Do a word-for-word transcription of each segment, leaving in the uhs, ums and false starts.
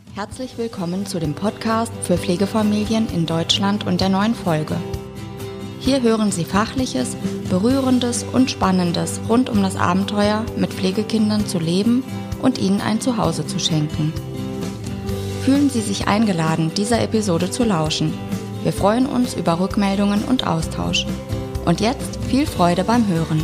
Herzlich willkommen zu dem Podcast für Pflegefamilien in Deutschland und der neuen Folge. Hier hören Sie Fachliches, Berührendes und Spannendes rund um das Abenteuer, mit Pflegekindern zu leben und ihnen ein Zuhause zu schenken. Fühlen Sie sich eingeladen, dieser Episode zu lauschen. Wir freuen uns über Rückmeldungen und Austausch. Und jetzt viel Freude beim Hören.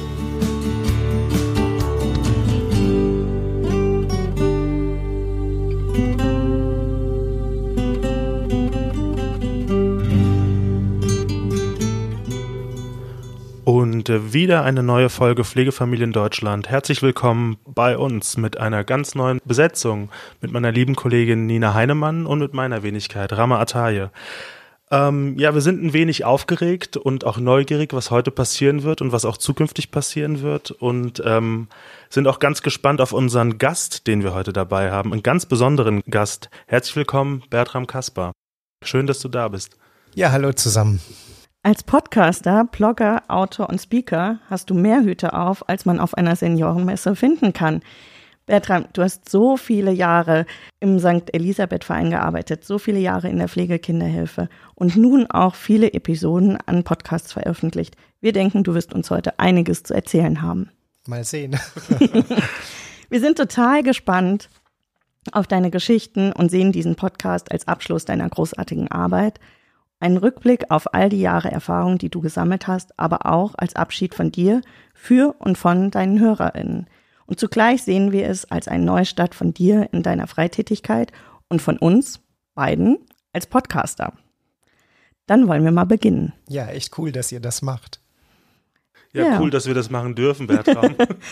Und wieder eine neue Folge Pflegefamilien Deutschland. Herzlich willkommen bei uns mit einer ganz neuen Besetzung, mit meiner lieben Kollegin Nina Heinemann und mit meiner Wenigkeit Rama Ataye. Ähm, ja, wir sind ein wenig aufgeregt und auch neugierig, was heute passieren wird und was auch zukünftig passieren wird, und ähm, sind auch ganz gespannt auf unseren Gast, den wir heute dabei haben, einen ganz besonderen Gast. Herzlich willkommen, Bertram Kaspar. Schön, dass du da bist. Ja, hallo zusammen. Als Podcaster, Blogger, Autor und Speaker hast du mehr Hüte auf, als man auf einer Seniorenmesse finden kann. Bertram, du hast so viele Jahre im Sankt Elisabeth-Verein gearbeitet, so viele Jahre in der Pflegekinderhilfe und nun auch viele Episoden an Podcasts veröffentlicht. Wir denken, du wirst uns heute einiges zu erzählen haben. Mal sehen. Wir sind total gespannt auf deine Geschichten und sehen diesen Podcast als Abschluss deiner großartigen Arbeit. Ein Rückblick auf all die Jahre Erfahrung, die du gesammelt hast, aber auch als Abschied von dir für und von deinen HörerInnen. Und zugleich sehen wir es als einen Neustart von dir in deiner Freitätigkeit und von uns beiden als Podcaster. Dann wollen wir mal beginnen. Ja, echt cool, dass ihr das macht. Ja, ja. Cool, dass wir das machen dürfen, Bertram.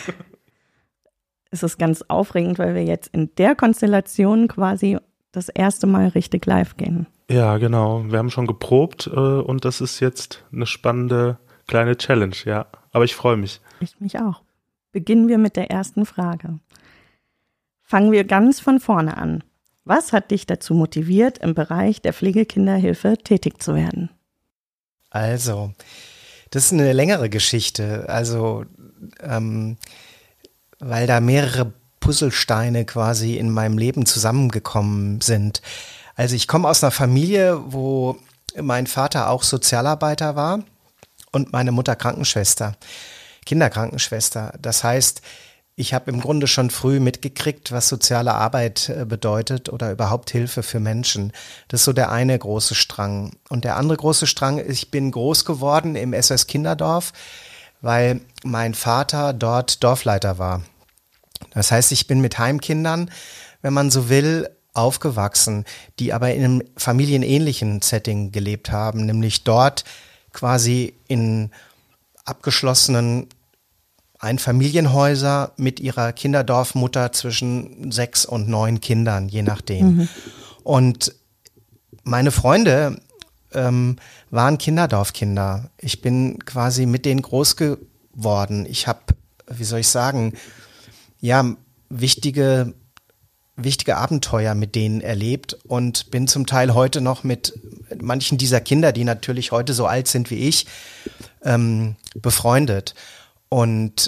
Es ist ganz aufregend, weil wir jetzt in der Konstellation quasi das erste Mal richtig live gehen. Ja, genau. Wir haben schon geprobt äh, und das ist jetzt eine spannende kleine Challenge, ja. Aber ich freue mich. Ich mich auch. Beginnen wir mit der ersten Frage. Fangen wir ganz von vorne an. Was hat dich dazu motiviert, im Bereich der Pflegekinderhilfe tätig zu werden? Also, das ist eine längere Geschichte. Also, ähm, weil da mehrere Puzzlesteine quasi in meinem Leben zusammengekommen sind. Also ich komme aus einer Familie, wo mein Vater auch Sozialarbeiter war und meine Mutter Krankenschwester, Kinderkrankenschwester. Das heißt, ich habe im Grunde schon früh mitgekriegt, was soziale Arbeit bedeutet oder überhaupt Hilfe für Menschen. Das ist so der eine große Strang. Und der andere große Strang ist, ich bin groß geworden im S O S Kinderdorf, weil mein Vater dort Dorfleiter war. Das heißt, ich bin mit Heimkindern, wenn man so will, aufgewachsen, die aber in einem familienähnlichen Setting gelebt haben, nämlich dort quasi in abgeschlossenen Einfamilienhäuser mit ihrer Kinderdorfmutter zwischen sechs und neun Kindern, je nachdem. Mhm. Und meine Freunde ähm, waren Kinderdorfkinder. Ich bin quasi mit denen groß geworden. Ich habe, wie soll ich sagen, ja, wichtige wichtige Abenteuer mit denen erlebt und bin zum Teil heute noch mit manchen dieser Kinder, die natürlich heute so alt sind wie ich, ähm, befreundet. Und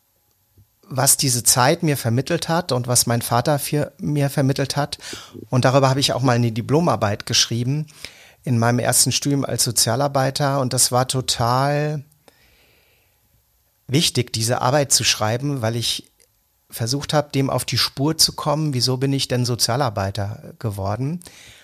was diese Zeit mir vermittelt hat und was mein Vater für mir vermittelt hat, und darüber habe ich auch mal eine Diplomarbeit geschrieben in meinem ersten Studium als Sozialarbeiter, und das war total wichtig, diese Arbeit zu schreiben, weil ich versucht habe, dem auf die Spur zu kommen, wieso bin ich denn Sozialarbeiter geworden?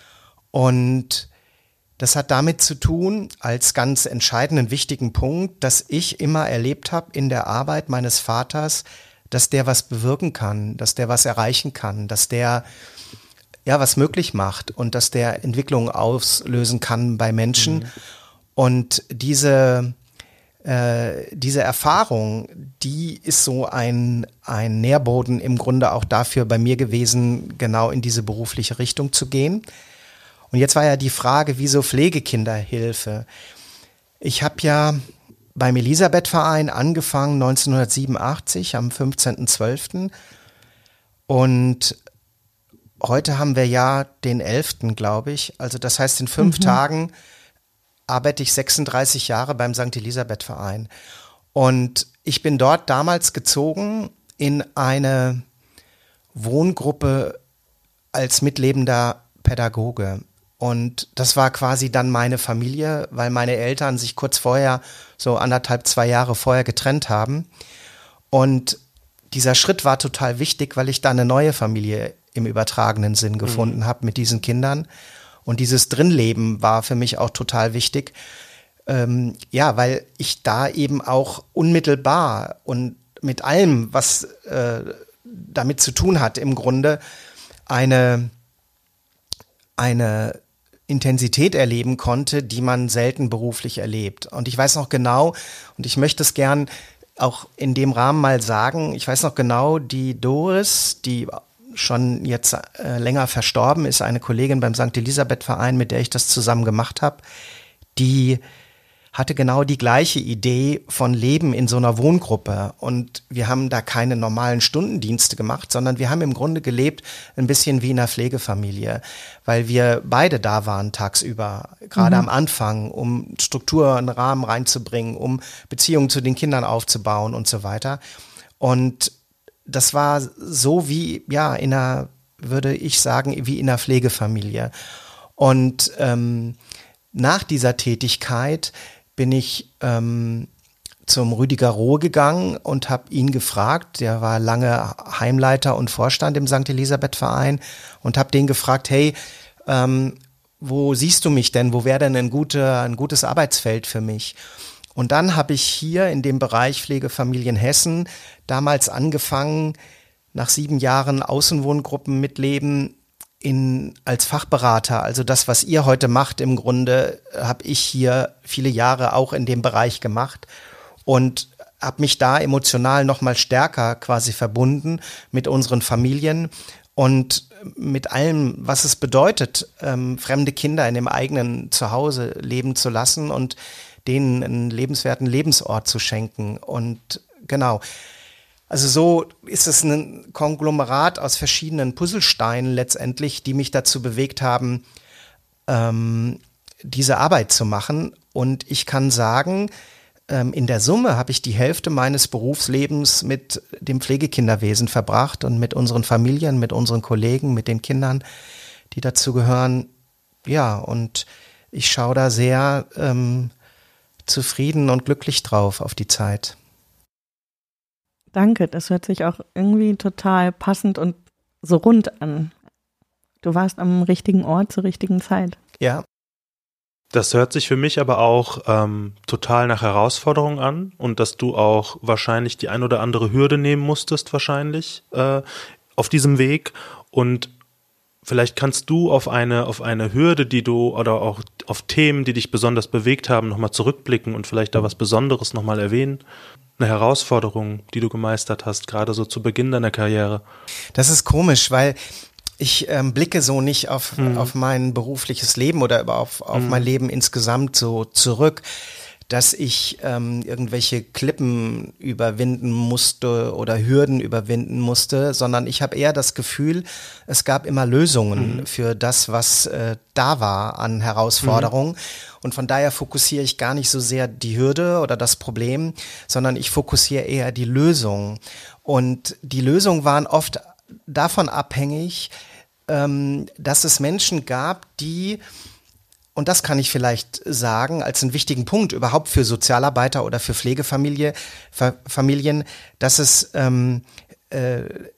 Und das hat damit zu tun, als ganz entscheidenden, wichtigen Punkt, dass ich immer erlebt habe in der Arbeit meines Vaters, dass der was bewirken kann, dass der was erreichen kann, dass der ja was möglich macht und dass der Entwicklung auslösen kann bei Menschen. Mhm. Und diese Äh, diese Erfahrung, die ist so ein, ein Nährboden im Grunde auch dafür bei mir gewesen, genau in diese berufliche Richtung zu gehen. Und jetzt war ja die Frage, wieso Pflegekinderhilfe? Ich habe ja beim Elisabeth-Verein angefangen neunzehnhundertsiebenundachtzig am fünfzehnten zwölften und heute haben wir ja den elften, glaube ich. Also das heißt, in fünf mhm. Tagen arbeite ich sechsunddreißig Jahre beim Sankt Elisabeth-Verein. Und ich bin dort damals gezogen in eine Wohngruppe als mitlebender Pädagoge. Und das war quasi dann meine Familie, weil meine Eltern sich kurz vorher, so anderthalb, zwei Jahre vorher getrennt haben. Und dieser Schritt war total wichtig, weil ich da eine neue Familie im übertragenen Sinn gefunden mhm. habe mit diesen Kindern. Und dieses Drinleben war für mich auch total wichtig. Ähm, ja, weil ich da eben auch unmittelbar und mit allem, was äh, damit zu tun hat, im Grunde eine, eine Intensität erleben konnte, die man selten beruflich erlebt. Und ich weiß noch genau, und ich möchte es gern auch in dem Rahmen mal sagen, ich weiß noch genau, die Doris, die schon jetzt äh, länger verstorben ist, eine Kollegin beim Sankt Elisabeth-Verein, mit der ich das zusammen gemacht habe, die hatte genau die gleiche Idee von Leben in so einer Wohngruppe. Und wir haben da keine normalen Stundendienste gemacht, sondern wir haben im Grunde gelebt ein bisschen wie in einer Pflegefamilie, weil wir beide da waren tagsüber, gerade mhm. am Anfang, um Struktur und Rahmen reinzubringen, um Beziehungen zu den Kindern aufzubauen und so weiter. Und das war so wie, ja, in einer, würde ich sagen, wie in einer Pflegefamilie. Und ähm, nach dieser Tätigkeit bin ich ähm, zum Rüdiger Rohe gegangen und habe ihn gefragt, der war lange Heimleiter und Vorstand im Sankt Elisabeth-Verein, und habe den gefragt, hey, ähm, wo siehst du mich denn, wo wäre denn ein, gute, ein gutes Arbeitsfeld für mich? Und dann habe ich hier in dem Bereich Pflegefamilien Hessen damals angefangen, nach sieben Jahren Außenwohngruppen mitleben, In, als Fachberater, also das, was ihr heute macht, im Grunde habe ich hier viele Jahre auch in dem Bereich gemacht und habe mich da emotional noch mal stärker quasi verbunden mit unseren Familien und mit allem, was es bedeutet, ähm, fremde Kinder in dem eigenen Zuhause leben zu lassen und denen einen lebenswerten Lebensort zu schenken. Und genau, also so ist es ein Konglomerat aus verschiedenen Puzzlesteinen letztendlich, die mich dazu bewegt haben, ähm, diese Arbeit zu machen. Und ich kann sagen, ähm, in der Summe habe ich die Hälfte meines Berufslebens mit dem Pflegekinderwesen verbracht und mit unseren Familien, mit unseren Kollegen, mit den Kindern, die dazu gehören. Ja, und ich schaue da sehr ähm, zufrieden und glücklich drauf auf die Zeit. Danke, das hört sich auch irgendwie total passend und so rund an. Du warst am richtigen Ort zur richtigen Zeit. Ja. Das hört sich für mich aber auch ähm, total nach Herausforderung an und dass du auch wahrscheinlich die ein oder andere Hürde nehmen musstest wahrscheinlich äh, auf diesem Weg. Und vielleicht kannst du auf eine, auf eine Hürde, die du oder auch auf Themen, die dich besonders bewegt haben, nochmal zurückblicken und vielleicht da was Besonderes nochmal erwähnen. Eine Herausforderung, die du gemeistert hast, gerade so zu Beginn deiner Karriere? Das ist komisch, weil ich ähm, blicke so nicht auf, mhm. auf mein berufliches Leben oder auf, auf mhm. mein Leben insgesamt so zurück, dass ich ähm, irgendwelche Klippen überwinden musste oder Hürden überwinden musste, sondern ich habe eher das Gefühl, es gab immer Lösungen mhm. für das, was äh, da war an Herausforderungen. Mhm. Und von daher fokussiere ich gar nicht so sehr die Hürde oder das Problem, sondern ich fokussiere eher die Lösung. Und die Lösungen waren oft davon abhängig, ähm, dass es Menschen gab, die, und das kann ich vielleicht sagen, als einen wichtigen Punkt überhaupt für Sozialarbeiter oder für Pflegefamilie, Fa- Familien, dass es ähm, äh,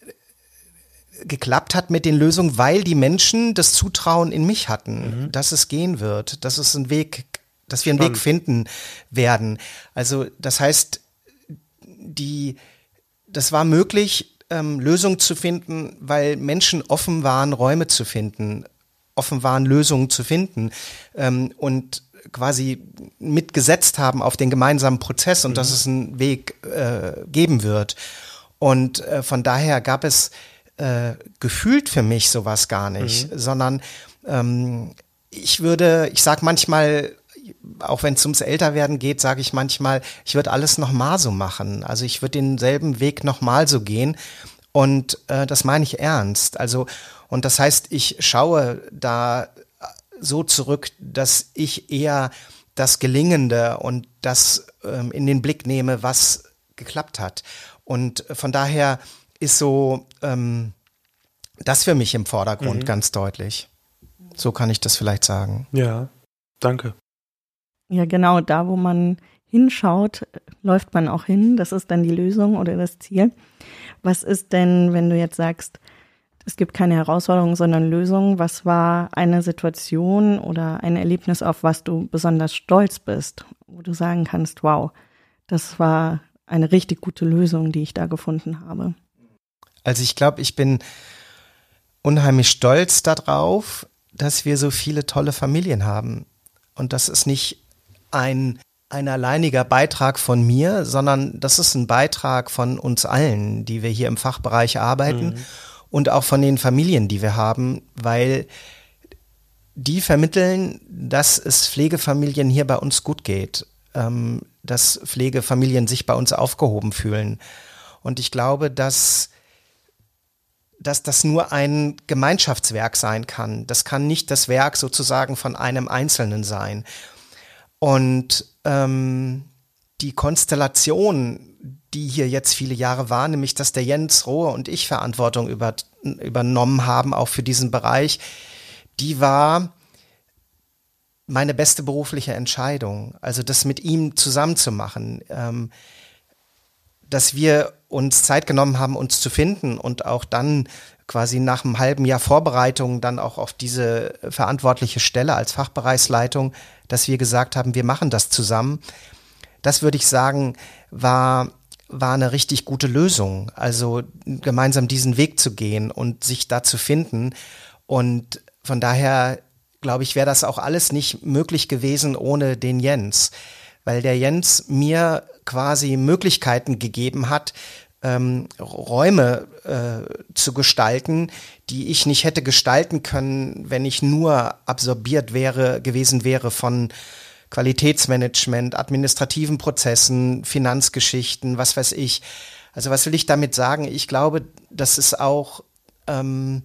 geklappt hat mit den Lösungen, weil die Menschen das Zutrauen in mich hatten, mhm. dass es gehen wird, dass es einen Weg, dass wir einen Spannend. Weg finden werden. Also das heißt, die, das war möglich, ähm, Lösungen zu finden, weil Menschen offen waren, Räume zu finden, offen waren, Lösungen zu finden ähm, und quasi mitgesetzt haben auf den gemeinsamen Prozess und mhm. dass es einen Weg äh, geben wird. Und äh, von daher gab es äh, gefühlt für mich sowas gar nicht, mhm. sondern ähm, ich würde, ich sag manchmal, auch wenn es ums Älterwerden geht, sage ich manchmal, ich würde alles nochmal so machen. Also ich würde denselben Weg nochmal so gehen und äh, das meine ich ernst. Also und das heißt, ich schaue da so zurück, dass ich eher das Gelingende und das ähm, in den Blick nehme, was geklappt hat. Und von daher ist so ähm, das für mich im Vordergrund, Mhm. ganz deutlich. So kann ich das vielleicht sagen. Ja, danke. Ja, genau, da wo man hinschaut, läuft man auch hin. Das ist dann die Lösung oder das Ziel. Was ist denn, wenn du jetzt sagst, es gibt keine Herausforderung, sondern Lösung? Was war eine Situation oder ein Erlebnis, auf was du besonders stolz bist, wo du sagen kannst, wow, das war eine richtig gute Lösung, die ich da gefunden habe? Also ich glaube, ich bin unheimlich stolz darauf, dass wir so viele tolle Familien haben. Und das ist nicht ein, ein alleiniger Beitrag von mir, sondern das ist ein Beitrag von uns allen, die wir hier im Fachbereich arbeiten mhm. und auch von den Familien, die wir haben, weil die vermitteln, dass es Pflegefamilien hier bei uns gut geht, ähm, dass Pflegefamilien sich bei uns aufgehoben fühlen. Und ich glaube, dass dass das nur ein Gemeinschaftswerk sein kann. Das kann nicht das Werk sozusagen von einem Einzelnen sein. Und ähm, die Konstellation, die hier jetzt viele Jahre war, nämlich dass der Jens Rohe und ich Verantwortung über, übernommen haben, auch für diesen Bereich, die war meine beste berufliche Entscheidung. Also das mit ihm zusammen zu machen, ähm, dass wir uns Zeit genommen haben, uns zu finden und auch dann quasi nach einem halben Jahr Vorbereitung dann auch auf diese verantwortliche Stelle als Fachbereichsleitung, dass wir gesagt haben, wir machen das zusammen. Das würde ich sagen, war, war eine richtig gute Lösung. Also gemeinsam diesen Weg zu gehen und sich da zu finden. Und von daher, glaube ich, wäre das auch alles nicht möglich gewesen ohne den Jens. Weil der Jens mir quasi Möglichkeiten gegeben hat, ähm, Räume äh, zu gestalten, die ich nicht hätte gestalten können, wenn ich nur absorbiert wäre, gewesen wäre von Qualitätsmanagement, administrativen Prozessen, Finanzgeschichten, was weiß ich. Also was will ich damit sagen? Ich glaube, dass es auch ähm,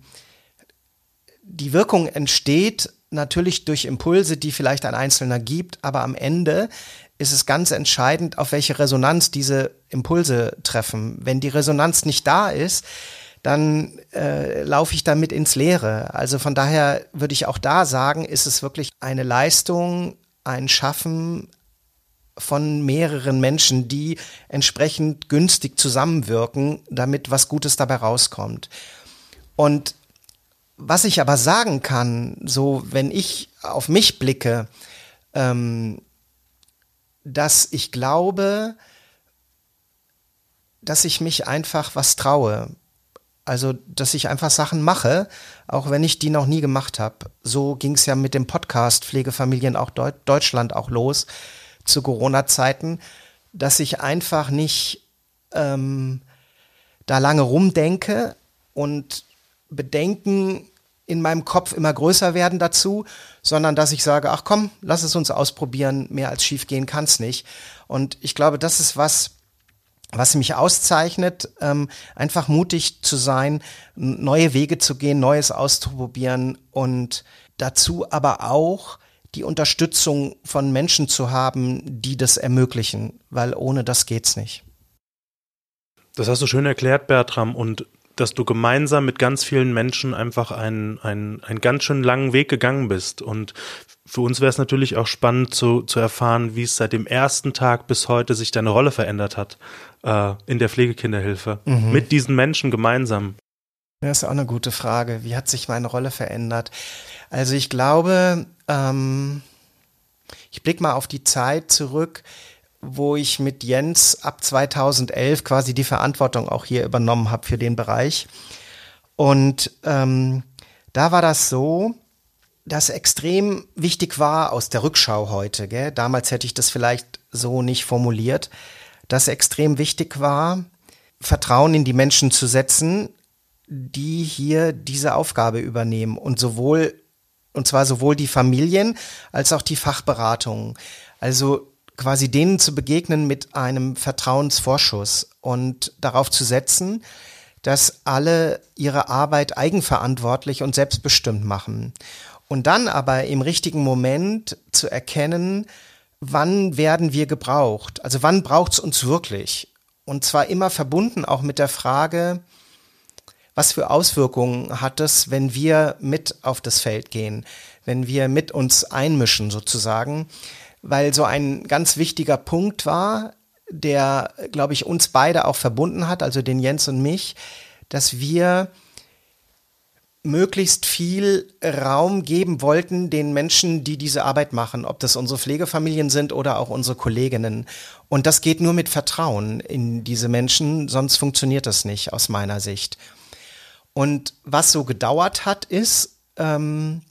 die Wirkung entsteht natürlich durch Impulse, die vielleicht ein Einzelner gibt, aber am Ende ist es ganz entscheidend, auf welche Resonanz diese Impulse treffen. Wenn die Resonanz nicht da ist, dann äh, laufe ich damit ins Leere. Also von daher würde ich auch da sagen, ist es wirklich eine Leistung, ein Schaffen von mehreren Menschen, die entsprechend günstig zusammenwirken, damit was Gutes dabei rauskommt. Und was ich aber sagen kann, so wenn ich auf mich blicke, ähm, dass ich glaube, dass ich mich einfach was traue. Also, dass ich einfach Sachen mache, auch wenn ich die noch nie gemacht habe. So ging es ja mit dem Podcast Pflegefamilien auch Deut- Deutschland auch los zu Corona-Zeiten, dass ich einfach nicht ähm, da lange rumdenke und Bedenken in meinem Kopf immer größer werden dazu, sondern dass ich sage, ach komm, lass es uns ausprobieren, mehr als schief gehen kann es nicht. Und ich glaube, das ist was, was mich auszeichnet, ähm, einfach mutig zu sein, neue Wege zu gehen, Neues auszuprobieren und dazu aber auch die Unterstützung von Menschen zu haben, die das ermöglichen, weil ohne das geht's nicht. Das hast du schön erklärt, Bertram, und dass du gemeinsam mit ganz vielen Menschen einfach einen, einen, einen ganz schön langen Weg gegangen bist. Und für uns wäre es natürlich auch spannend zu, zu erfahren, wie es seit dem ersten Tag bis heute sich deine Rolle verändert hat äh, in der Pflegekinderhilfe. Mhm. Mit diesen Menschen gemeinsam. Das ist auch eine gute Frage. Wie hat sich meine Rolle verändert? Also ich glaube, ähm, ich blicke mal auf die Zeit zurück, wo ich mit Jens ab zweitausendelf quasi die Verantwortung auch hier übernommen habe für den Bereich. Und ähm, da war das so, dass extrem wichtig war aus der Rückschau heute, gell? Damals hätte ich das vielleicht so nicht formuliert, dass extrem wichtig war, Vertrauen in die Menschen zu setzen, die hier diese Aufgabe übernehmen und sowohl, und zwar sowohl die Familien als auch die Fachberatungen. Also quasi denen zu begegnen mit einem Vertrauensvorschuss und darauf zu setzen, dass alle ihre Arbeit eigenverantwortlich und selbstbestimmt machen. Und dann aber im richtigen Moment zu erkennen, wann werden wir gebraucht? Also wann braucht es uns wirklich? Und zwar immer verbunden auch mit der Frage, was für Auswirkungen hat es, wenn wir mit auf das Feld gehen, wenn wir mit uns einmischen sozusagen, weil so ein ganz wichtiger Punkt war, der, glaube ich, uns beide auch verbunden hat, also den Jens und mich, dass wir möglichst viel Raum geben wollten den Menschen, die diese Arbeit machen, ob das unsere Pflegefamilien sind oder auch unsere Kolleginnen. Und das geht nur mit Vertrauen in diese Menschen, sonst funktioniert das nicht aus meiner Sicht. Und was so gedauert hat, ist, ähm,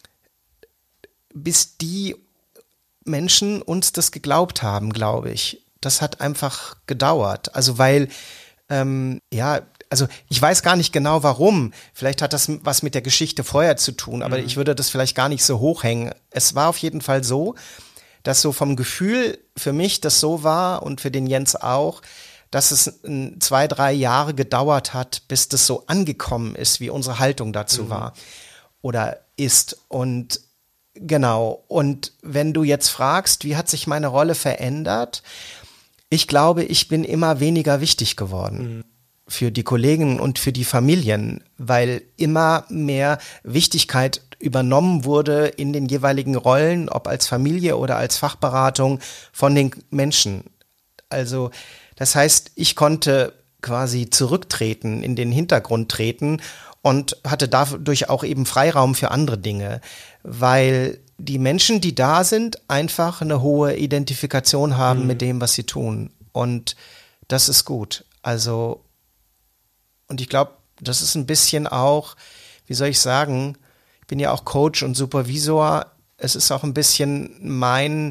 bis die Menschen uns das geglaubt haben, glaube ich. Das hat einfach gedauert. Also weil, ähm, ja, also ich weiß gar nicht genau warum. Vielleicht hat das was mit der Geschichte vorher zu tun, aber mhm. ich würde das vielleicht gar nicht so hochhängen. Es war auf jeden Fall so, dass so vom Gefühl für mich das so war und für den Jens auch, dass es zwei, drei Jahre gedauert hat, bis das so angekommen ist, wie unsere Haltung dazu mhm. war oder ist. Und genau. Und wenn du jetzt fragst, wie hat sich meine Rolle verändert? Ich glaube, ich bin immer weniger wichtig geworden. Mhm. Für die Kollegen und für die Familien, weil immer mehr Wichtigkeit übernommen wurde in den jeweiligen Rollen, ob als Familie oder als Fachberatung von den Menschen. Also das heißt, ich konnte quasi zurücktreten, in den Hintergrund treten und hatte dadurch auch eben Freiraum für andere Dinge, weil die Menschen, die da sind, einfach eine hohe Identifikation haben mhm. mit dem, was sie tun. Und das ist gut. Also Und ich glaube, das ist ein bisschen auch, wie soll ich sagen, ich bin ja auch Coach und Supervisor. Es ist auch ein bisschen mein,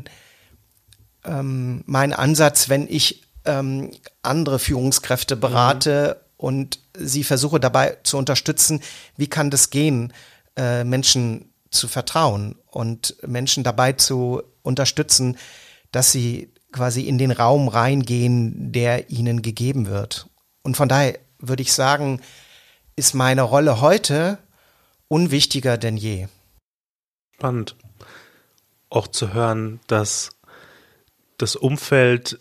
ähm, mein Ansatz, wenn ich ähm, andere Führungskräfte berate mhm. und sie versuche dabei zu unterstützen, wie kann das gehen, äh, Menschen zu vertrauen und Menschen dabei zu unterstützen, dass sie quasi in den Raum reingehen, der ihnen gegeben wird. Und von daher würde ich sagen, ist meine Rolle heute unwichtiger denn je. Spannend. Auch zu hören, dass das Umfeld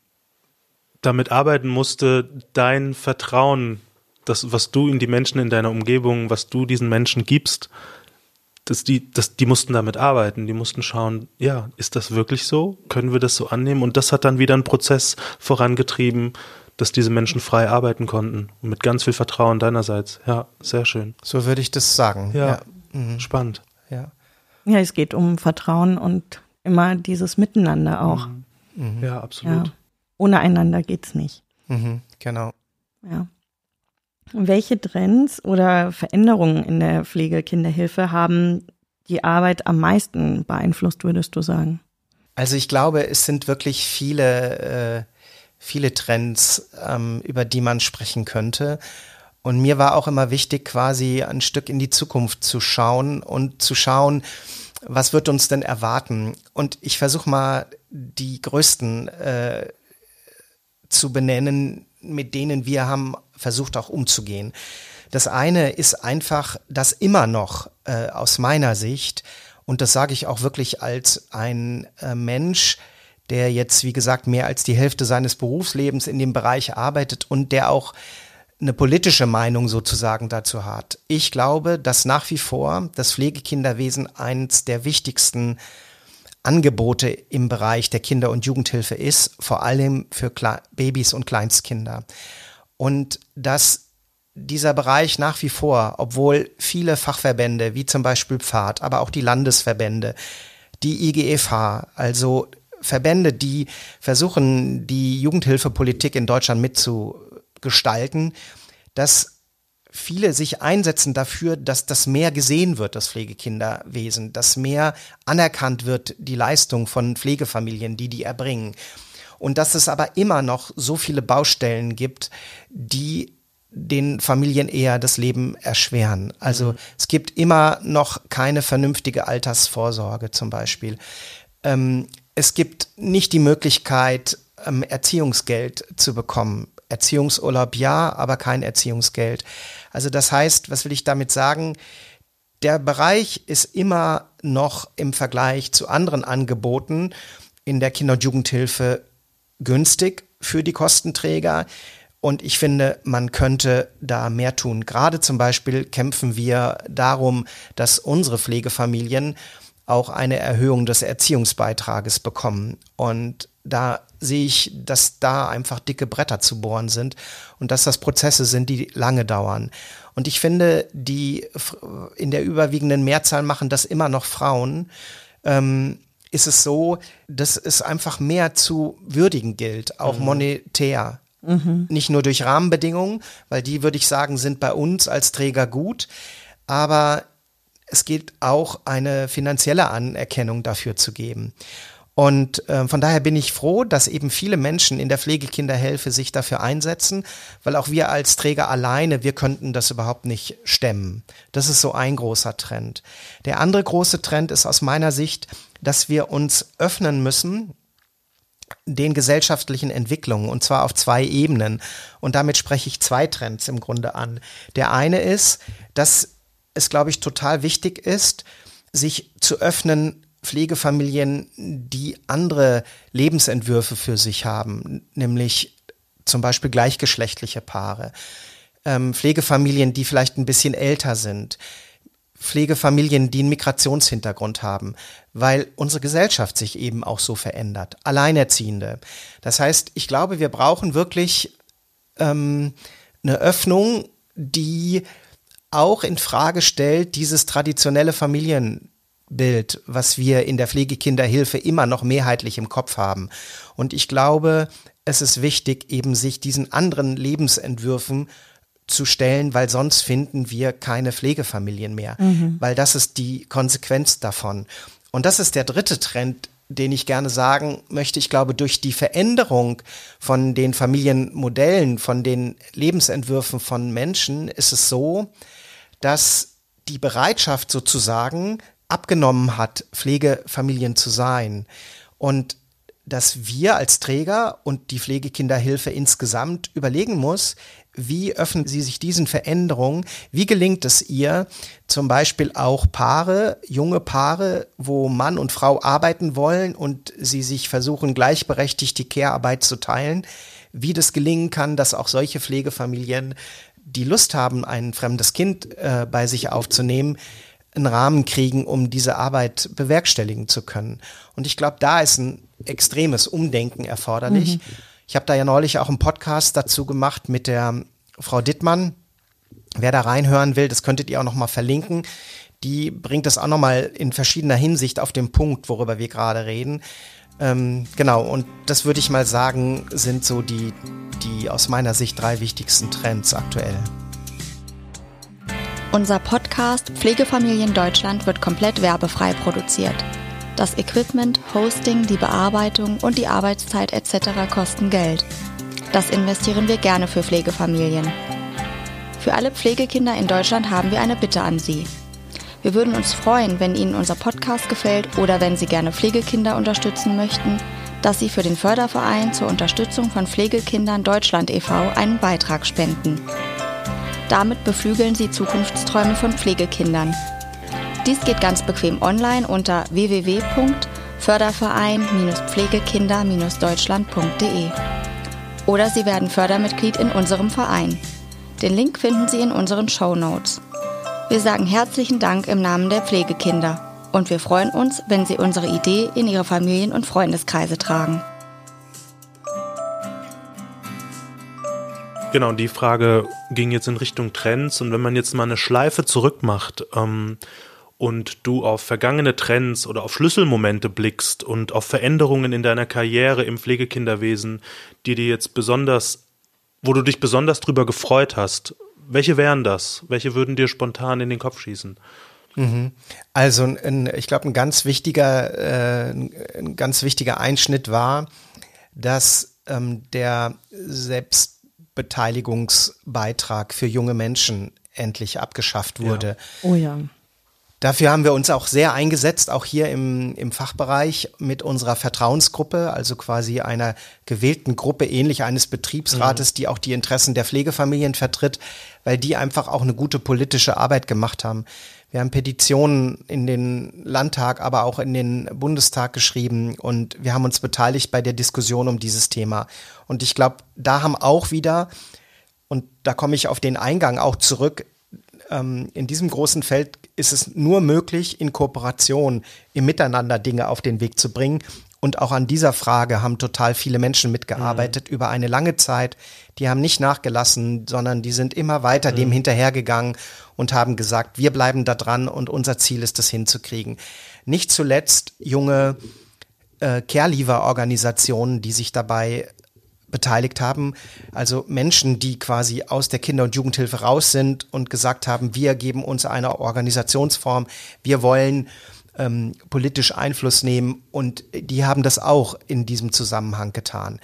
damit arbeiten musste, dein Vertrauen, das, was du in die Menschen in deiner Umgebung, was du diesen Menschen gibst, dass die, dass die mussten damit arbeiten. Die mussten schauen, ja, ist das wirklich so? Können wir das so annehmen? Und das hat dann wieder einen Prozess vorangetrieben, dass diese Menschen frei arbeiten konnten und mit ganz viel Vertrauen deinerseits. Ja, sehr schön. So würde ich das sagen. Ja, ja. Mhm. Spannend. Ja. ja, es geht um Vertrauen und immer dieses Miteinander auch. Mhm. Ja, absolut. Ja. Ohne einander geht's nicht. Mhm, genau. Ja. Welche Trends oder Veränderungen in der Pflegekinderhilfe haben die Arbeit am meisten beeinflusst, würdest du sagen? Also ich glaube, es sind wirklich viele äh, viele Trends, ähm, über die man sprechen könnte. Und mir war auch immer wichtig, quasi ein Stück in die Zukunft zu schauen und zu schauen, was wird uns denn erwarten. Und ich versuche mal die größten äh, zu benennen, mit denen wir haben versucht auch umzugehen. Das eine ist einfach, dass immer noch äh, aus meiner Sicht, und das sage ich auch wirklich als ein äh, Mensch, der jetzt, wie gesagt, mehr als die Hälfte seines Berufslebens in dem Bereich arbeitet und der auch eine politische Meinung sozusagen dazu hat. Ich glaube, dass nach wie vor das Pflegekinderwesen eines der wichtigsten Angebote im Bereich der Kinder- und Jugendhilfe ist, vor allem für Kle- Babys und Kleinstkinder. Und dass dieser Bereich nach wie vor, obwohl viele Fachverbände, wie zum Beispiel Pfad, aber auch die Landesverbände, die I G F H, also Verbände, die versuchen, die Jugendhilfepolitik in Deutschland mitzugestalten, dass viele sich einsetzen dafür, dass das mehr gesehen wird, das Pflegekinderwesen, dass mehr anerkannt wird, die Leistung von Pflegefamilien, die die erbringen. Und dass es aber immer noch so viele Baustellen gibt, die den Familien eher das Leben erschweren. Also mhm. es gibt immer noch keine vernünftige Altersvorsorge zum Beispiel. Ähm, Es gibt nicht die Möglichkeit, ähm, Erziehungsgeld zu bekommen. Erziehungsurlaub ja, aber kein Erziehungsgeld. Also das heißt, was will ich damit sagen? Der Bereich ist immer noch im Vergleich zu anderen Angeboten in der Kinder- und Jugendhilfe günstig für die Kostenträger. Und ich finde, man könnte da mehr tun. Gerade zum Beispiel kämpfen wir darum, dass unsere Pflegefamilien auch eine Erhöhung des Erziehungsbeitrages bekommen. Und da sehe ich, dass da einfach dicke Bretter zu bohren sind und dass das Prozesse sind, die lange dauern. Und ich finde, die in der überwiegenden Mehrzahl machen das immer noch Frauen. Ähm, ist es so, dass es einfach mehr zu würdigen gilt, auch mhm. monetär. Mhm. Nicht nur durch Rahmenbedingungen, weil die, würde ich sagen, sind bei uns als Träger gut, aber es geht auch eine finanzielle Anerkennung dafür zu geben. Und äh, von daher bin ich froh, dass eben viele Menschen in der Pflegekinderhilfe sich dafür einsetzen, weil auch wir als Träger alleine, wir könnten das überhaupt nicht stemmen. Das ist so ein großer Trend. Der andere große Trend ist aus meiner Sicht, dass wir uns öffnen müssen den gesellschaftlichen Entwicklungen, und zwar auf zwei Ebenen. Und damit spreche ich zwei Trends im Grunde an. Der eine ist, dass es, glaube ich, total wichtig ist, sich zu öffnen, Pflegefamilien, die andere Lebensentwürfe für sich haben, nämlich zum Beispiel gleichgeschlechtliche Paare, ähm, Pflegefamilien, die vielleicht ein bisschen älter sind, Pflegefamilien, die einen Migrationshintergrund haben, weil unsere Gesellschaft sich eben auch so verändert. Alleinerziehende. Das heißt, ich glaube, wir brauchen wirklich ähm, eine Öffnung, die auch in Frage stellt, dieses traditionelle Familienbild, was wir in der Pflegekinderhilfe immer noch mehrheitlich im Kopf haben. Und ich glaube, es ist wichtig, eben sich diesen anderen Lebensentwürfen zu stellen, weil sonst finden wir keine Pflegefamilien mehr, mhm. weil das ist die Konsequenz davon. Und das ist der dritte Trend, den ich gerne sagen möchte. Ich glaube, durch die Veränderung von den Familienmodellen, von den Lebensentwürfen von Menschen ist es so, dass die Bereitschaft sozusagen abgenommen hat, Pflegefamilien zu sein. Und dass wir als Träger und die Pflegekinderhilfe insgesamt überlegen muss, wie öffnen sie sich diesen Veränderungen, wie gelingt es ihr, zum Beispiel auch Paare, junge Paare, wo Mann und Frau arbeiten wollen und sie sich versuchen, gleichberechtigt die Care-Arbeit zu teilen, wie das gelingen kann, dass auch solche Pflegefamilien, die Lust haben, ein fremdes Kind äh, bei sich aufzunehmen, einen Rahmen kriegen, um diese Arbeit bewerkstelligen zu können. Und ich glaube, da ist ein extremes Umdenken erforderlich. Mhm. Ich habe da ja neulich auch einen Podcast dazu gemacht mit der Frau Dittmann. Wer da reinhören will, das könntet ihr auch noch mal verlinken. Die bringt das auch noch mal in verschiedener Hinsicht auf den Punkt, worüber wir gerade reden. Ähm, genau, und das würde ich mal sagen, sind so die, die aus meiner Sicht drei wichtigsten Trends aktuell. Unser Podcast Pflegefamilien Deutschland wird komplett werbefrei produziert. Das Equipment, Hosting, die Bearbeitung und die Arbeitszeit et cetera kosten Geld. Das investieren wir gerne für Pflegefamilien. Für alle Pflegekinder in Deutschland haben wir eine Bitte an Sie. Wir würden uns freuen, wenn Ihnen unser Podcast gefällt oder wenn Sie gerne Pflegekinder unterstützen möchten, dass Sie für den Förderverein zur Unterstützung von Pflegekindern Deutschland e V einen Beitrag spenden. Damit beflügeln Sie Zukunftsträume von Pflegekindern. Dies geht ganz bequem online unter w w w punkt förderverein pflegekinder deutschland punkt d e. Oder Sie werden Fördermitglied in unserem Verein. Den Link finden Sie in unseren Shownotes. Wir sagen herzlichen Dank im Namen der Pflegekinder und wir freuen uns, wenn Sie unsere Idee in Ihre Familien- und Freundeskreise tragen. Genau, die Frage ging jetzt in Richtung Trends, und wenn man jetzt mal eine Schleife zurück macht ähm, und du auf vergangene Trends oder auf Schlüsselmomente blickst und auf Veränderungen in deiner Karriere im Pflegekinderwesen, die dir jetzt besonders, wo du dich besonders drüber gefreut hast, welche wären das? Welche würden dir spontan in den Kopf schießen? Also ein, ich glaube, ein ganz wichtiger, äh, ein ganz wichtiger Einschnitt war, dass ähm, der Selbstbeteiligungsbeitrag für junge Menschen endlich abgeschafft wurde. Ja. Oh ja. Dafür haben wir uns auch sehr eingesetzt, auch hier im, im Fachbereich mit unserer Vertrauensgruppe, also quasi einer gewählten Gruppe, ähnlich eines Betriebsrates, mhm. die auch die Interessen der Pflegefamilien vertritt, weil die einfach auch eine gute politische Arbeit gemacht haben. Wir haben Petitionen in den Landtag, aber auch in den Bundestag geschrieben und wir haben uns beteiligt bei der Diskussion um dieses Thema. Und ich glaube, da haben auch wieder, und da komme ich auf den Eingang auch zurück, ähm, in diesem großen Feld ist es nur möglich, in Kooperation, im Miteinander Dinge auf den Weg zu bringen. Und auch an dieser Frage haben total viele Menschen mitgearbeitet mhm. über eine lange Zeit. Die haben nicht nachgelassen, sondern die sind immer weiter mhm. dem hinterhergegangen und haben gesagt, wir bleiben da dran und unser Ziel ist, das hinzukriegen. Nicht zuletzt junge äh, Care-Leaver-Organisationen, die sich dabei beteiligt haben, also Menschen, die quasi aus der Kinder- und Jugendhilfe raus sind und gesagt haben, wir geben uns eine Organisationsform, wir wollen ähm, politisch Einfluss nehmen und die haben das auch in diesem Zusammenhang getan.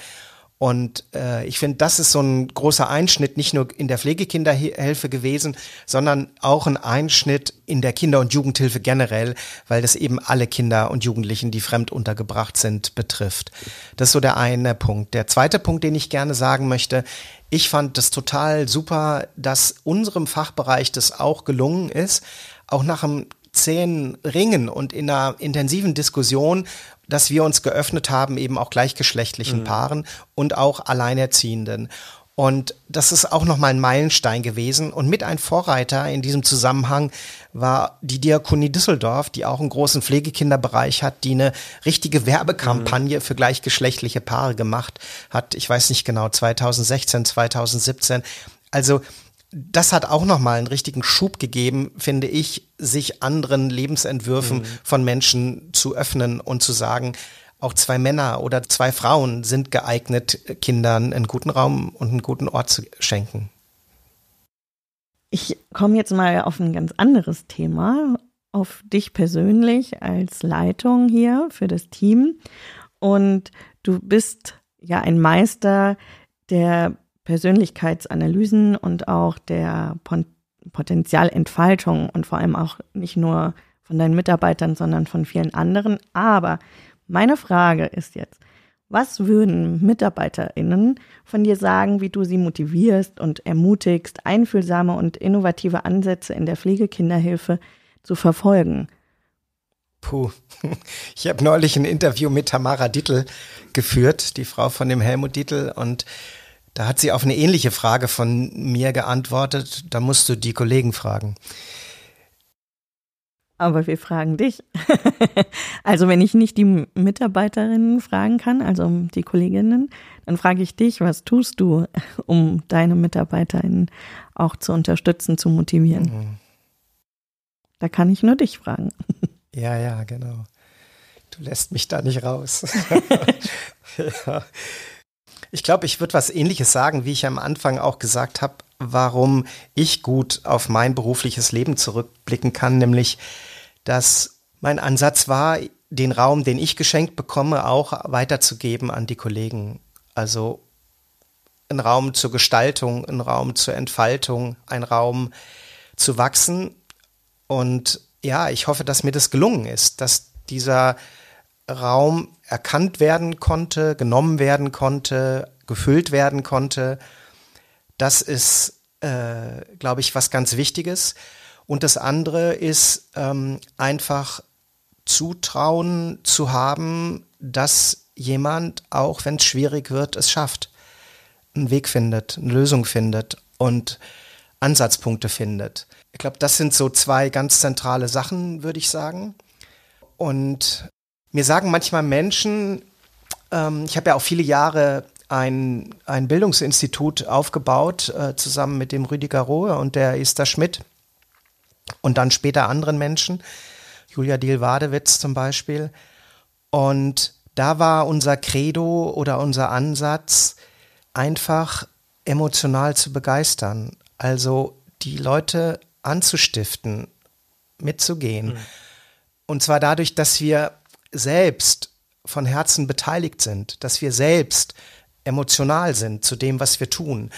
Und äh, ich finde, das ist so ein großer Einschnitt, nicht nur in der Pflegekinderhilfe gewesen, sondern auch ein Einschnitt in der Kinder- und Jugendhilfe generell, weil das eben alle Kinder und Jugendlichen, die fremd untergebracht sind, betrifft. Das ist so der eine Punkt. Der zweite Punkt, den ich gerne sagen möchte, ich fand das total super, dass unserem Fachbereich das auch gelungen ist, auch nach einem zähen Ringen und in einer intensiven Diskussion, dass wir uns geöffnet haben, eben auch gleichgeschlechtlichen mhm. Paaren und auch Alleinerziehenden. Und das ist auch nochmal ein Meilenstein gewesen. Und mit ein Vorreiter in diesem Zusammenhang war die Diakonie Düsseldorf, die auch einen großen Pflegekinderbereich hat, die eine richtige Werbekampagne mhm. für gleichgeschlechtliche Paare gemacht hat. Ich weiß nicht genau, zwanzig sechzehn, zwanzig siebzehn. Also das hat auch nochmal einen richtigen Schub gegeben, finde ich, sich anderen Lebensentwürfen mhm. von Menschen zu öffnen und zu sagen, auch zwei Männer oder zwei Frauen sind geeignet, Kindern einen guten Raum und einen guten Ort zu schenken. Ich komme jetzt mal auf ein ganz anderes Thema, auf dich persönlich als Leitung hier für das Team. Und du bist ja ein Meister der Persönlichkeitsanalysen und auch der Potenzialentfaltung und vor allem auch nicht nur von deinen Mitarbeitern, sondern von vielen anderen. Aber meine Frage ist jetzt, was würden MitarbeiterInnen von dir sagen, wie du sie motivierst und ermutigst, einfühlsame und innovative Ansätze in der Pflegekinderhilfe zu verfolgen? Puh, ich habe neulich ein Interview mit Tamara Dietl geführt, die Frau von dem Helmut Dietl, und da hat sie auf eine ähnliche Frage von mir geantwortet. Da musst du die Kollegen fragen. Aber wir fragen dich. Also wenn ich nicht die Mitarbeiterinnen fragen kann, also die Kolleginnen, dann frage ich dich, was tust du, um deine Mitarbeiterinnen auch zu unterstützen, zu motivieren? Mhm. Da kann ich nur dich fragen. Ja, ja, genau. Du lässt mich da nicht raus. Ja. Ich glaube, ich würde was Ähnliches sagen, wie ich am Anfang auch gesagt habe, warum ich gut auf mein berufliches Leben zurückblicken kann, nämlich, dass mein Ansatz war, den Raum, den ich geschenkt bekomme, auch weiterzugeben an die Kollegen. Also ein Raum zur Gestaltung, ein Raum zur Entfaltung, ein Raum zu wachsen. Und ja, ich hoffe, dass mir das gelungen ist, dass dieser Raum erkannt werden konnte, genommen werden konnte, gefüllt werden konnte. Das ist, äh, glaube ich, was ganz Wichtiges. Und das andere ist ähm, einfach Zutrauen zu haben, dass jemand, auch wenn es schwierig wird, es schafft, einen Weg findet, eine Lösung findet und Ansatzpunkte findet. Ich glaube, das sind so zwei ganz zentrale Sachen, würde ich sagen. Und mir sagen manchmal Menschen, ähm, ich habe ja auch viele Jahre ein, ein Bildungsinstitut aufgebaut, äh, zusammen mit dem Rüdiger Rohe und der Esther Schmidt und dann später anderen Menschen, Julia Diel-Wadewitz zum Beispiel. Und da war unser Credo oder unser Ansatz, einfach emotional zu begeistern, also die Leute anzustiften, mitzugehen. Mhm. Und zwar dadurch, dass wir selbst von Herzen beteiligt sind, dass wir selbst emotional sind zu dem, was wir tun,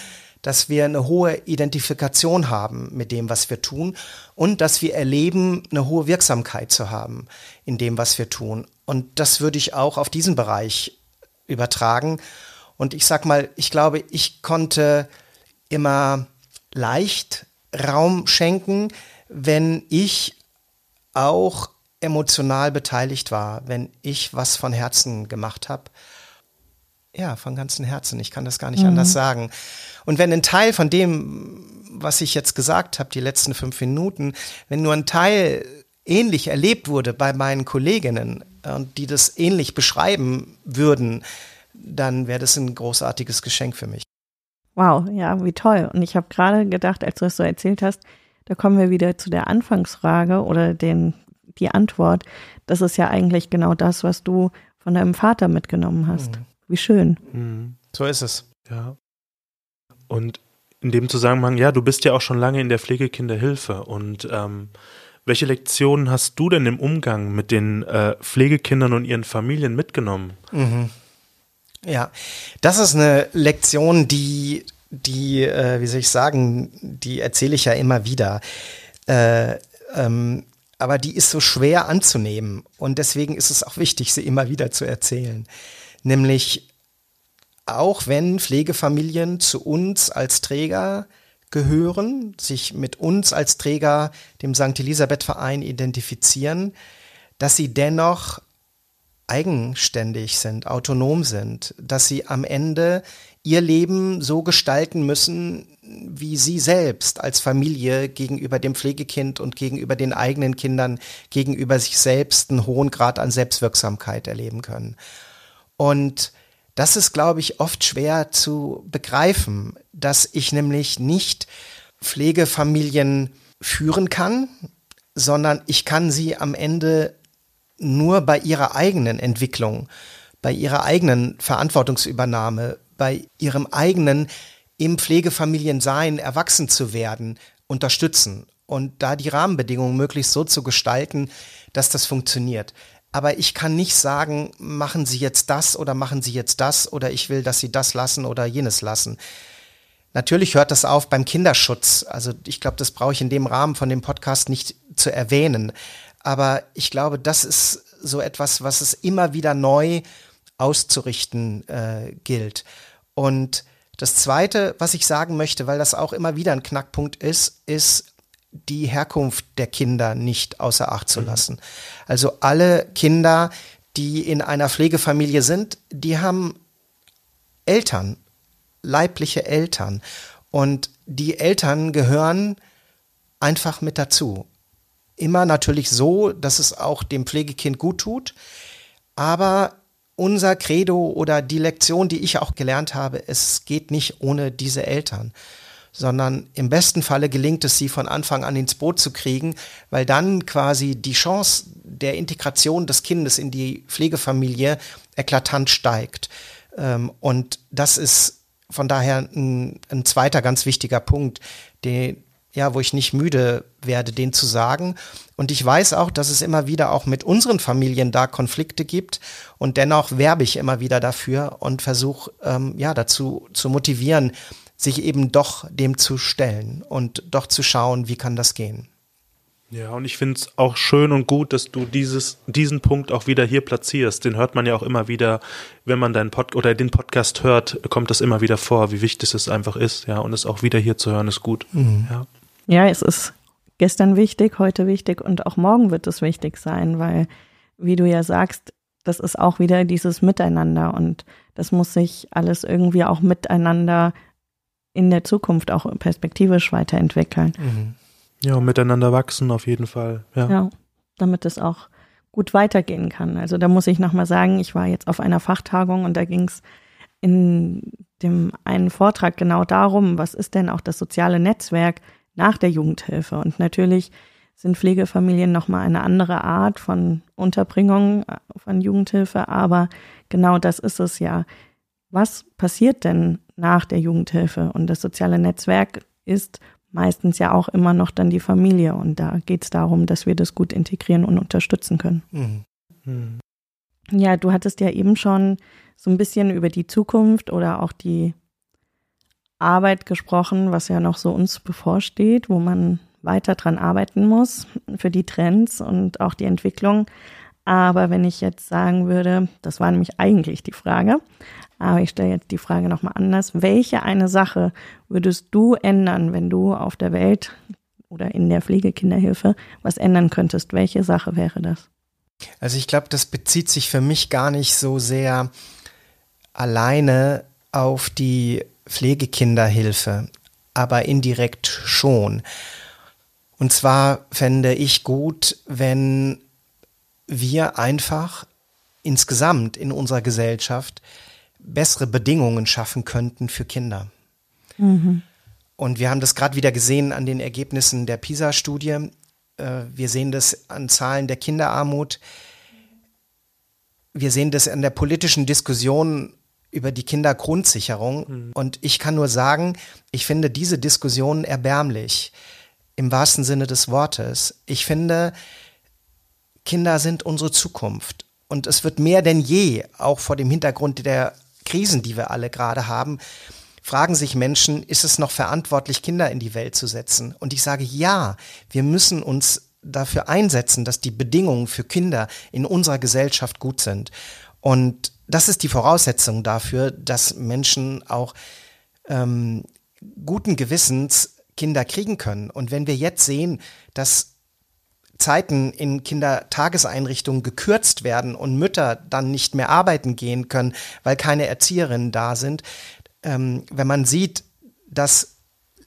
dass wir eine hohe Identifikation haben mit dem, was wir tun und dass wir erleben, eine hohe Wirksamkeit zu haben in dem, was wir tun. Und das würde ich auch auf diesen Bereich übertragen. Und ich sag mal, ich glaube, ich konnte immer leicht Raum schenken, wenn ich auch emotional beteiligt war, wenn ich was von Herzen gemacht habe. Ja, von ganzem Herzen. Ich kann das gar nicht mhm. anders sagen. Und wenn ein Teil von dem, was ich jetzt gesagt habe, die letzten fünf Minuten, wenn nur ein Teil ähnlich erlebt wurde bei meinen Kolleginnen und die das ähnlich beschreiben würden, dann wäre das ein großartiges Geschenk für mich. Wow, ja, wie toll. Und ich habe gerade gedacht, als du es so erzählt hast, da kommen wir wieder zu der Anfangsfrage oder den, die Antwort. Das ist ja eigentlich genau das, was du von deinem Vater mitgenommen hast. Mhm. Wie schön. Mhm. So ist es. Ja. Und in dem Zusammenhang, ja, du bist ja auch schon lange in der Pflegekinderhilfe. Und ähm, welche Lektionen hast du denn im Umgang mit den äh, Pflegekindern und ihren Familien mitgenommen? Mhm. Ja, das ist eine Lektion, die, die, äh, wie soll ich sagen, die erzähle ich ja immer wieder. Äh, ähm, aber die ist so schwer anzunehmen. Und deswegen ist es auch wichtig, sie immer wieder zu erzählen. Nämlich, auch wenn Pflegefamilien zu uns als Träger gehören, sich mit uns als Träger, dem Sankt Elisabeth-Verein, identifizieren, dass sie dennoch eigenständig sind, autonom sind, dass sie am Ende ihr Leben so gestalten müssen, wie sie selbst als Familie gegenüber dem Pflegekind und gegenüber den eigenen Kindern, gegenüber sich selbst einen hohen Grad an Selbstwirksamkeit erleben können. Und das ist, glaube ich, oft schwer zu begreifen, dass ich nämlich nicht Pflegefamilien führen kann, sondern ich kann sie am Ende nur bei ihrer eigenen Entwicklung, bei ihrer eigenen Verantwortungsübernahme, bei ihrem eigenen im Pflegefamiliensein erwachsen zu werden, unterstützen und da die Rahmenbedingungen möglichst so zu gestalten, dass das funktioniert. Aber ich kann nicht sagen, machen Sie jetzt das oder machen Sie jetzt das oder ich will, dass Sie das lassen oder jenes lassen. Natürlich hört das auf beim Kinderschutz. Also ich glaube, das brauche ich in dem Rahmen von dem Podcast nicht zu erwähnen. Aber ich glaube, das ist so etwas, was es immer wieder neu auszurichten äh, gilt. Und das Zweite, was ich sagen möchte, weil das auch immer wieder ein Knackpunkt ist, ist die Herkunft der Kinder nicht außer Acht zu lassen. Also alle Kinder, die in einer Pflegefamilie sind, die haben Eltern, leibliche Eltern. Und die Eltern gehören einfach mit dazu. Immer natürlich so, dass es auch dem Pflegekind gut tut. Aber unser Credo oder die Lektion, die ich auch gelernt habe, es geht nicht ohne diese Eltern, sondern im besten Falle gelingt es, sie von Anfang an ins Boot zu kriegen, weil dann quasi die Chance der Integration des Kindes in die Pflegefamilie eklatant steigt. Und das ist von daher ein, ein zweiter ganz wichtiger Punkt, den, ja, wo ich nicht müde werde, den zu sagen. Und ich weiß auch, dass es immer wieder auch mit unseren Familien da Konflikte gibt. Und dennoch werbe ich immer wieder dafür und versuche, ähm, ja, dazu zu motivieren, sich eben doch dem zu stellen und doch zu schauen, wie kann das gehen. Ja, und ich finde es auch schön und gut, dass du dieses, diesen Punkt auch wieder hier platzierst. Den hört man ja auch immer wieder, wenn man deinen Pod oder den Podcast hört, kommt das immer wieder vor, wie wichtig es einfach ist. Ja, und es auch wieder hier zu hören, ist gut. Mhm. Ja. Ja, es ist gestern wichtig, heute wichtig und auch morgen wird es wichtig sein, weil, wie du ja sagst, das ist auch wieder dieses Miteinander und das muss sich alles irgendwie auch miteinander in der Zukunft auch perspektivisch weiterentwickeln. Mhm. Ja, und miteinander wachsen auf jeden Fall. Ja, ja, damit es auch gut weitergehen kann. Also da muss ich nochmal sagen, ich war jetzt auf einer Fachtagung und da ging es in dem einen Vortrag genau darum, was ist denn auch das soziale Netzwerk nach der Jugendhilfe? Und natürlich sind Pflegefamilien nochmal eine andere Art von Unterbringung von Jugendhilfe, aber genau das ist es ja. Was passiert denn nach der Jugendhilfe? Und das soziale Netzwerk ist meistens ja auch immer noch dann die Familie. Und da geht es darum, dass wir das gut integrieren und unterstützen können. Mhm. Mhm. Ja, du hattest ja eben schon so ein bisschen über die Zukunft oder auch die Arbeit gesprochen, was ja noch so uns bevorsteht, wo man weiter dran arbeiten muss für die Trends und auch die Entwicklung. Aber wenn ich jetzt sagen würde, das war nämlich eigentlich die Frage, aber ich stelle jetzt die Frage nochmal anders, welche eine Sache würdest du ändern, wenn du auf der Welt oder in der Pflegekinderhilfe was ändern könntest? Welche Sache wäre das? Also ich glaube, das bezieht sich für mich gar nicht so sehr alleine auf die Pflegekinderhilfe, aber indirekt schon. Und zwar fände ich gut, wenn wir einfach insgesamt in unserer Gesellschaft bessere Bedingungen schaffen könnten für Kinder. Mhm. Und wir haben das gerade wieder gesehen an den Ergebnissen der PISA-Studie. Wir sehen das an Zahlen der Kinderarmut. Wir sehen das an der politischen Diskussion über die Kindergrundsicherung. Mhm. Und ich kann nur sagen, ich finde diese Diskussion erbärmlich, im wahrsten Sinne des Wortes. Ich finde, Kinder sind unsere Zukunft. Und es wird mehr denn je, auch vor dem Hintergrund der Krisen, die wir alle gerade haben, fragen sich Menschen, ist es noch verantwortlich, Kinder in die Welt zu setzen? Und ich sage, ja, wir müssen uns dafür einsetzen, dass die Bedingungen für Kinder in unserer Gesellschaft gut sind. Und das ist die Voraussetzung dafür, dass Menschen auch ähm, guten Gewissens Kinder kriegen können. Und wenn wir jetzt sehen, dass Zeiten in Kindertageseinrichtungen gekürzt werden und Mütter dann nicht mehr arbeiten gehen können, weil keine Erzieherinnen da sind, ähm, wenn man sieht, dass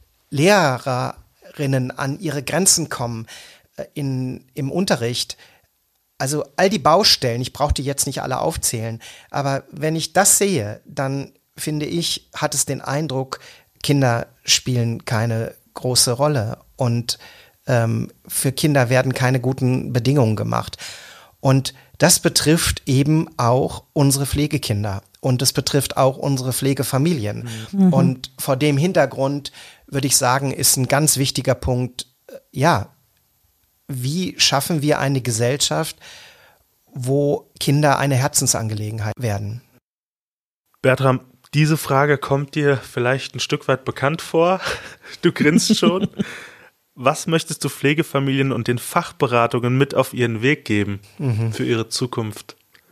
Lehrerinnen an ihre Grenzen kommen äh, in, im Unterricht, also all die Baustellen, ich brauche die jetzt nicht alle aufzählen, aber wenn ich das sehe, dann finde ich, hat es den Eindruck, Kinder spielen keine große Rolle und ähm, für Kinder werden keine guten Bedingungen gemacht. Und das betrifft eben auch unsere Pflegekinder und es betrifft auch unsere Pflegefamilien. Mhm. Und vor dem Hintergrund würde ich sagen, ist ein ganz wichtiger Punkt, äh, ja, wie schaffen wir eine Gesellschaft, wo Kinder eine Herzensangelegenheit werden? Bertram, diese Frage kommt dir vielleicht ein Stück weit bekannt vor. Du grinst schon. Was möchtest du Pflegefamilien und den Fachberatungen mit auf ihren Weg geben mhm. für ihre Zukunft?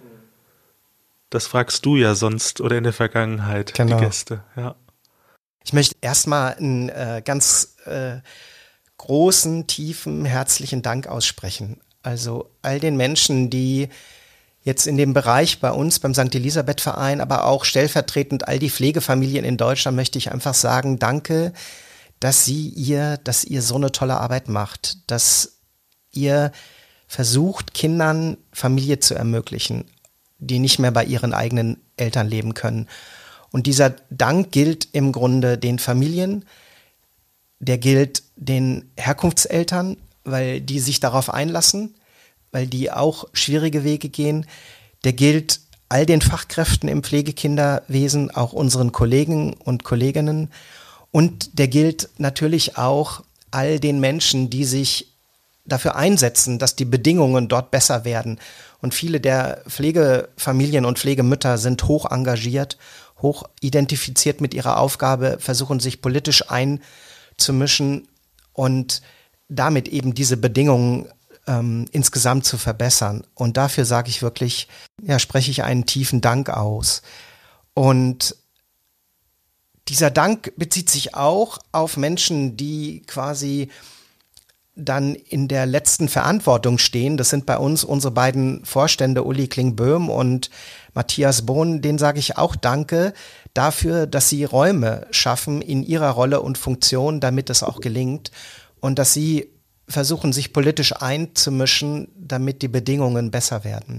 Das fragst du ja sonst oder in der Vergangenheit, genau. Die Gäste. Ja. Ich möchte erstmal einen äh, ganz äh, großen, tiefen, herzlichen Dank aussprechen. Also all den Menschen, die jetzt in dem Bereich bei uns beim Sankt Elisabeth Verein, aber auch stellvertretend all die Pflegefamilien in Deutschland, möchte ich einfach sagen, danke, dass sie ihr, dass ihr so eine tolle Arbeit macht, dass ihr versucht, Kindern Familie zu ermöglichen, die nicht mehr bei ihren eigenen Eltern leben können. Und dieser Dank gilt im Grunde den Familien, der gilt den Herkunftseltern, weil die sich darauf einlassen, weil die auch schwierige Wege gehen. Der gilt all den Fachkräften im Pflegekinderwesen, auch unseren Kollegen und Kolleginnen. Und der gilt natürlich auch all den Menschen, die sich dafür einsetzen, dass die Bedingungen dort besser werden. Und viele der Pflegefamilien und Pflegemütter sind hoch engagiert, hoch identifiziert mit ihrer Aufgabe, versuchen sich politisch einzumischen und damit eben diese Bedingungen ähm, insgesamt zu verbessern. Und dafür sage ich wirklich, ja, spreche ich einen tiefen Dank aus. Und dieser Dank bezieht sich auch auf Menschen, die quasi dann in der letzten Verantwortung stehen. Das sind bei uns unsere beiden Vorstände, Uli Kling-Böhm und Matthias Bohn. Denen sage ich auch Danke dafür, dass sie Räume schaffen in ihrer Rolle und Funktion, damit es auch gelingt. Und dass sie versuchen, sich politisch einzumischen, damit die Bedingungen besser werden.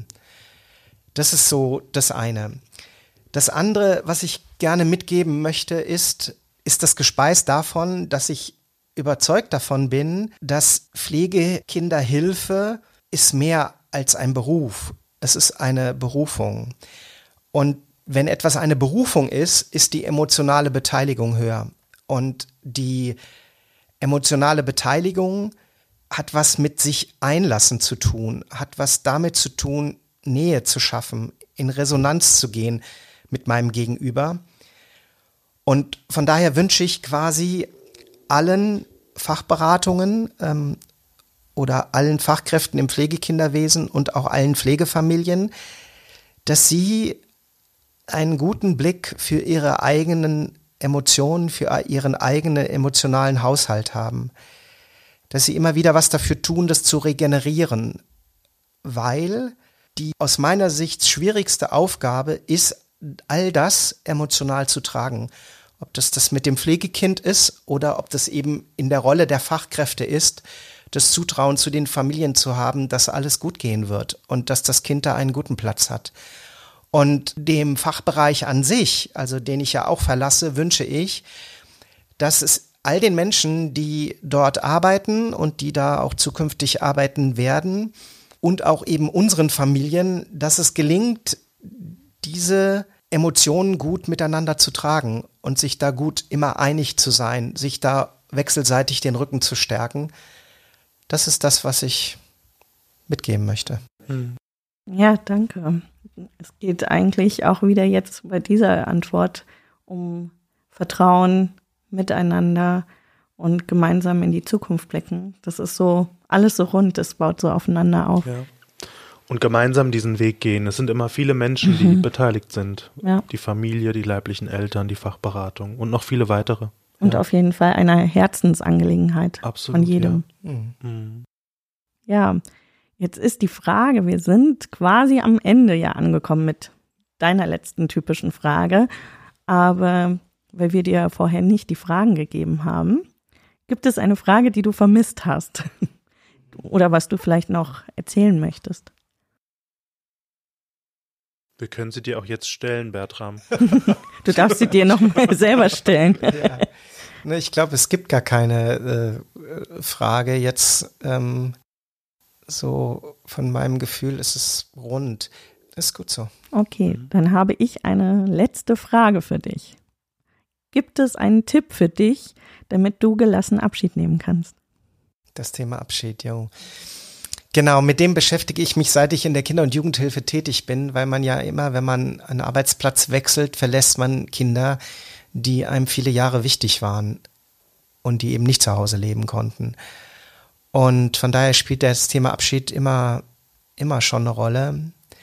Das ist so das eine. Das andere, was ich gerne mitgeben möchte, ist, ist das Gespeis davon, dass ich überzeugt davon bin, dass Pflegekinderhilfe ist mehr als ein Beruf. Es ist eine Berufung. Und wenn etwas eine Berufung ist, ist die emotionale Beteiligung höher. Und die emotionale Beteiligung hat was mit sich einlassen zu tun, hat was damit zu tun, Nähe zu schaffen, in Resonanz zu gehen mit meinem Gegenüber. Und von daher wünsche ich quasi allen Fachberatungen ähm, oder allen Fachkräften im Pflegekinderwesen und auch allen Pflegefamilien, dass sie einen guten Blick für ihre eigenen Emotionen, für ihren eigenen emotionalen Haushalt haben. Dass sie immer wieder was dafür tun, das zu regenerieren. Weil die aus meiner Sicht schwierigste Aufgabe ist, all das emotional zu tragen. Ob das das mit dem Pflegekind ist oder ob das eben in der Rolle der Fachkräfte ist, das Zutrauen zu den Familien zu haben, dass alles gut gehen wird und dass das Kind da einen guten Platz hat. Und dem Fachbereich an sich, also den ich ja auch verlasse, wünsche ich, dass es all den Menschen, die dort arbeiten und die da auch zukünftig arbeiten werden und auch eben unseren Familien, dass es gelingt, diese Emotionen gut miteinander zu tragen und sich da gut immer einig zu sein, sich da wechselseitig den Rücken zu stärken. Das ist das, was ich mitgeben möchte. Hm. Ja, danke. Es geht eigentlich auch wieder jetzt bei dieser Antwort um Vertrauen, Miteinander und gemeinsam in die Zukunft blicken. Das ist so, alles so rund, das baut so aufeinander auf. Ja. Und gemeinsam diesen Weg gehen. Es sind immer viele Menschen, die mhm. beteiligt sind. Ja. Die Familie, die leiblichen Eltern, die Fachberatung und noch viele weitere. Und ja. auf jeden Fall eine Herzensangelegenheit Absolut, von jedem. Ja. Mhm. Ja, jetzt ist die Frage, wir sind quasi am Ende ja angekommen mit deiner letzten typischen Frage, aber weil wir dir vorher nicht die Fragen gegeben haben, gibt es eine Frage, die du vermisst hast oder was du vielleicht noch erzählen möchtest? Wir können sie dir auch jetzt stellen, Bertram. Du darfst sie dir noch mal selber stellen. Ja. Ne, ich glaube, es gibt gar keine äh, Frage jetzt. Ähm, so von meinem Gefühl ist es rund. Ist gut so. Okay, dann habe ich eine letzte Frage für dich. Gibt es einen Tipp für dich, damit du gelassen Abschied nehmen kannst? Das Thema Abschied, jo. Genau, mit dem beschäftige ich mich, seit ich in der Kinder- und Jugendhilfe tätig bin, weil man ja immer, wenn man einen Arbeitsplatz wechselt, verlässt man Kinder, die einem viele Jahre wichtig waren und die eben nicht zu Hause leben konnten. Und von daher spielt das Thema Abschied immer, immer schon eine Rolle.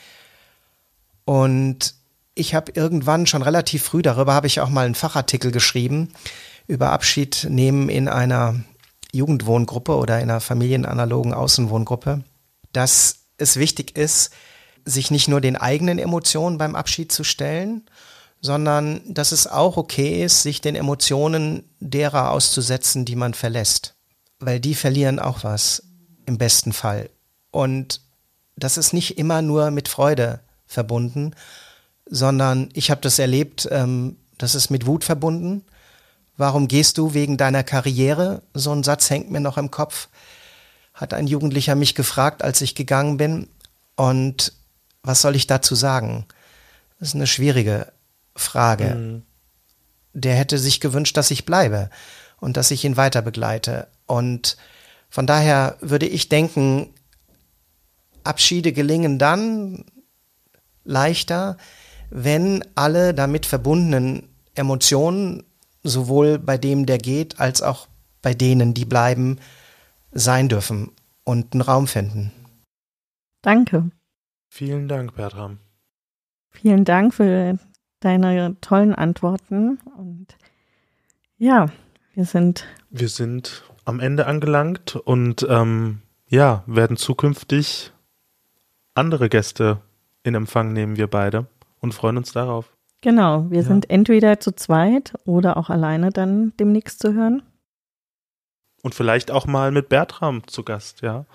Und ich habe irgendwann schon relativ früh, darüber habe ich auch mal einen Fachartikel geschrieben, über Abschied nehmen in einer Jugendwohngruppe oder in einer familienanalogen Außenwohngruppe, dass es wichtig ist, sich nicht nur den eigenen Emotionen beim Abschied zu stellen, sondern dass es auch okay ist, sich den Emotionen derer auszusetzen, die man verlässt. Weil die verlieren auch was, im besten Fall. Und das ist nicht immer nur mit Freude verbunden, sondern ich habe das erlebt, ähm, das ist mit Wut verbunden. Warum gehst du wegen deiner Karriere? So ein Satz hängt mir noch im Kopf. Hat ein Jugendlicher mich gefragt, als ich gegangen bin. Und was soll ich dazu sagen? Das ist eine schwierige Frage. Mhm. Der hätte sich gewünscht, dass ich bleibe und dass ich ihn weiter begleite. Und von daher würde ich denken, Abschiede gelingen dann leichter, wenn alle damit verbundenen Emotionen sowohl bei dem, der geht, als auch bei denen, die bleiben, sein dürfen und einen Raum finden. Danke. Vielen Dank, Bertram. Vielen Dank für deine tollen Antworten. Und ja, wir sind... Wir sind am Ende angelangt und ähm, ja, werden zukünftig andere Gäste in Empfang nehmen, wir beide, und freuen uns darauf. Genau, wir ja. sind entweder zu zweit oder auch alleine dann demnächst zu hören. Und vielleicht auch mal mit Bertram zu Gast, ja.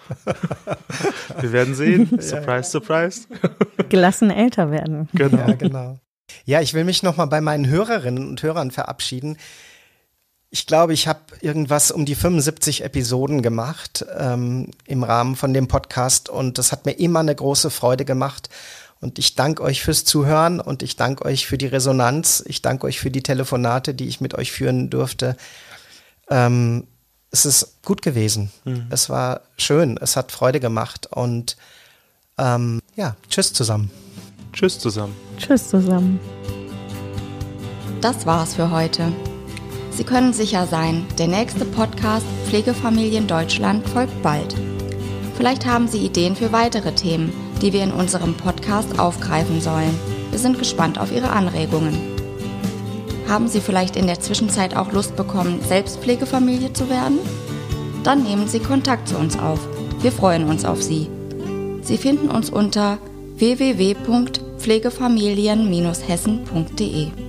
Wir werden sehen. Surprise, surprise. Gelassen älter werden. Genau. Ja, genau. Ja, ich will mich nochmal bei meinen Hörerinnen und Hörern verabschieden. Ich glaube, ich habe irgendwas um die fünfundsiebzig Episoden gemacht ähm, im Rahmen von dem Podcast und das hat mir immer eine große Freude gemacht. Und ich danke euch fürs Zuhören und ich danke euch für die Resonanz. Ich danke euch für die Telefonate, die ich mit euch führen durfte. Ähm, es ist gut gewesen. Mhm. Es war schön. Es hat Freude gemacht. Und ähm, ja, tschüss zusammen. Tschüss zusammen. Tschüss zusammen. Das war's für heute. Sie können sicher sein, der nächste Podcast Pflegefamilien Deutschland folgt bald. Vielleicht haben Sie Ideen für weitere Themen, die wir in unserem Podcast aufgreifen sollen. Wir sind gespannt auf Ihre Anregungen. Haben Sie vielleicht in der Zwischenzeit auch Lust bekommen, selbst Pflegefamilie zu werden? Dann nehmen Sie Kontakt zu uns auf. Wir freuen uns auf Sie. Sie finden uns unter w w w punkt pflegefamilien Bindestrich hessen punkt de.